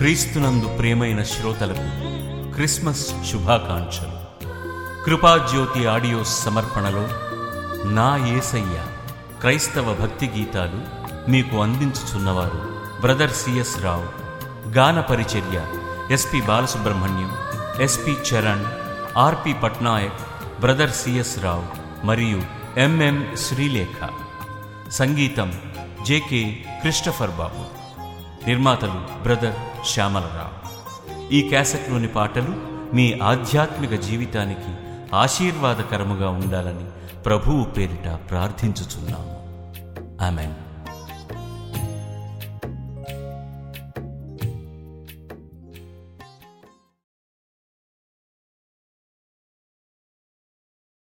క్రీస్తునందు ప్రియమైన శ్రోతలకు క్రిస్మస్ శుభాకాంక్షలు. కృపాజ్యోతి ఆడియో సమర్పణలో నా యేసయ్య క్రైస్తవ భక్తి గీతాలు మీకు అందించుచున్నవారు బ్రదర్ సిఎస్ రావు. గాన పరిచర్య S P Balasubrahmanyam, S P Charan, R P Patnaik, brother C S Rao మరియు ఎంఎం శ్రీలేఖ. సంగీతం జేకే క్రిస్టఫర్ బాబు. నిర్మాతలు బ్రదర్ శ్యామలరావు. ఈ క్యాసెట్లోని పాటలు మీ ఆధ్యాత్మిక జీవితానికి ఆశీర్వాదకరముగా ఉండాలని ప్రభువు పేరిట ప్రార్థించుచున్నాము. ఆమెన్.